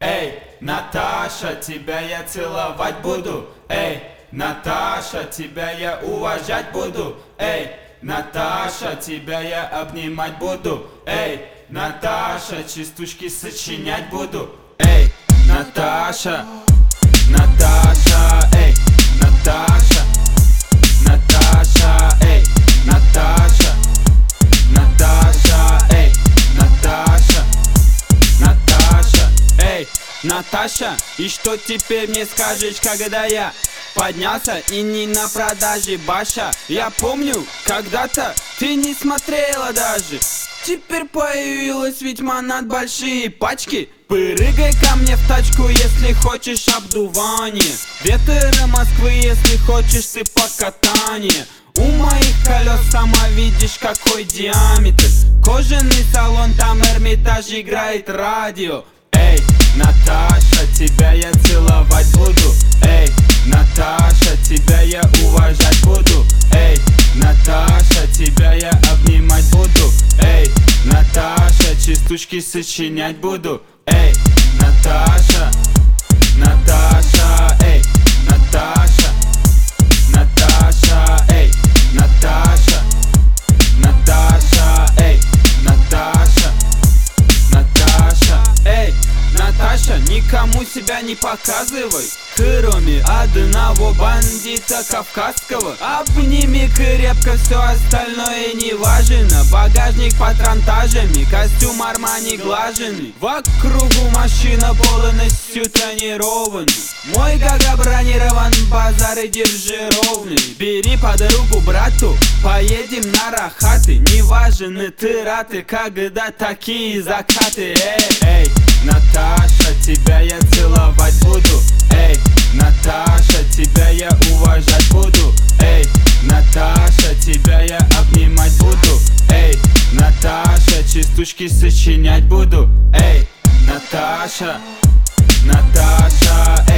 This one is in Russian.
Эй, Наташа, тебя я целовать буду. Эй, Наташа, тебя я уважать буду. Эй, Наташа, тебя я обнимать буду. Эй, Наташа, частушки сочинять буду. Эй, Наташа, Наташа, эй, Наташа, Наташа, эй, Наташа, Наташа, эй, Наташа, Наташа, эй, Наташа, и что теперь мне скажешь, когда я поднялся и не на продаже баша? Я помню, когда-то ты не смотрела даже. Теперь появилась ведьма над большие пачки. Прыгай ко мне в тачку, если хочешь обдувание. Ветры Москвы, если хочешь ты покатание. У моих колес сама видишь какой диаметр. Кожаный салон, там Эрмитаж играет радио. Эй, Наташа, тебя я целовать буду. Эй, Наташа, тебя я уважать буду. Эй, Наташа, тебя я обнимать буду. Эй, Наташа, частушки сочинять буду. Эй, Наташа, Наташа, эй, Наташа, Наташа, эй, Наташа, Наташа, эй, Наташа, Наташа, эй, Наташа, никому себя не показывай, кроме одного бандита кавказского. Обними крепко, все остальное не важно. Багажник патронтажами, костюм Армани глаженный. Вокруг машина полностью тонированный. Мой гага бронирован, базары держи ровный. Бери подругу брату, поедем на рахаты. Не важны траты, когда такие закаты. Эй, Наташа, тебя я целовать буду. Эй, Наташа, тебя я уважать буду. Эй, Наташа, тебя я обнимать буду. Эй, Наташа, частушки сочинять буду. Эй, Наташа, Наташа, эй.